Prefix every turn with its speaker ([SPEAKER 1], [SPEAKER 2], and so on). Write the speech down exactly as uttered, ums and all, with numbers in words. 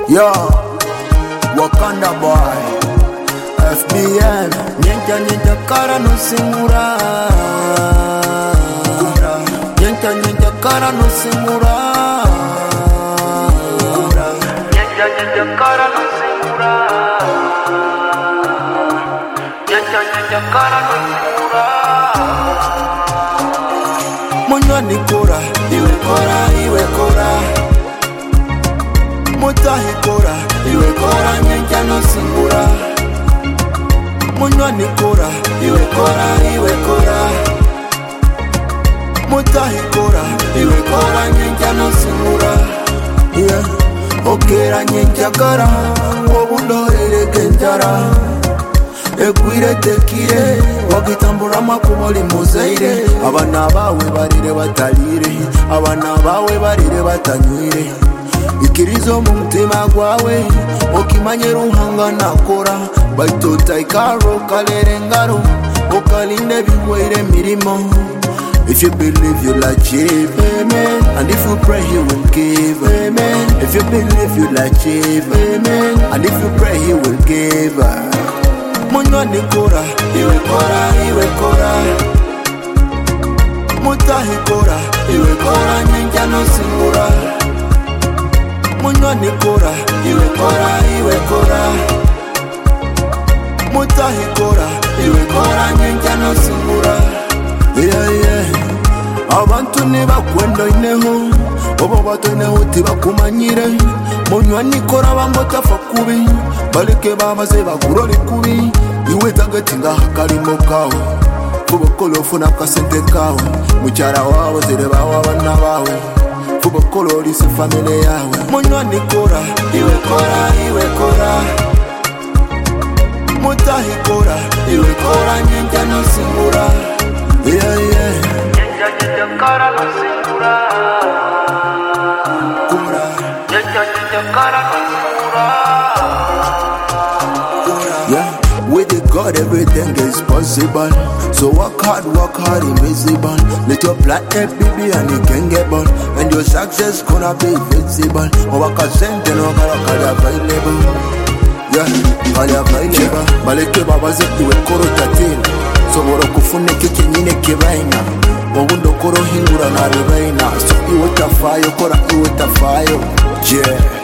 [SPEAKER 1] Yo, Wakanda boy, F B N, Nyenka nyenka kara no simura. Nyenka nyenka kara no simura. Nyenka nyenka kara no simura. Nyenka nyenka kara no simura. Munywa nikora, iwe kora, iwe kora. Mutahi kora, iwe kora, nyenka no simura. Munywa nikora, iwe kora, iwe kora. Mutahi kora, iwe kora, nyenka no simura. Yeah, okera nyenka kara, wobundo ere kenjara. Ekwire tekire, wakitambura makumoli muzaire. Abana bawe barire batalire, abana bawe barire batanyire. Ikirizo mu mutima gwawe, okimanye ruhanga nakora. Baito taikaro kalere ngaro, okalinde bigwire mirimo. If you believe you'll achieve, amen. And if you pray he will give, amen. If you believe you'll achieve, amen. And if you pray he will give. Munywa nikora, iwe kora, iwe kora. Mutahi kora, iwe kora, nyenka no simura. Munywa nikora, iwe kora, iwe kora. Mutahi kora, iwe kora, nyenka no simura. Yeah, yeah. Abantu nibakwenda ineho, obo bato ineho tibakumanyire. Munywa nikora bambota fa kubi, baleke babaze baguroli kubi. Iwe tagatinga hakalimo kawe, fubokolo funa kasente kawe. Muchara wawe zireba wabana bawe, fubokolo lisi family yawe. Munywa nikora, iwe kora, iwe kora. Mutahi kora, iwe kora, nyenka no simura. Yeah, yeah. Nyenka nyenka kara no simura. Kura. Nyenka nyenka kara no simura. Kura. Yeah, with the God everything is possible. So work hard, work hard, invisible. Let your plan A, B, B, and you can get born. And your success gonna be visible. Owaka sente no kara kara available. Yeah, kara available. Baleke babaze iwe koro tatin. Sobora kufune keke nyine kibaina. Wabundo koro hingura na ribaina. So iwe tafayo, kora iwe tafayo. Yeah.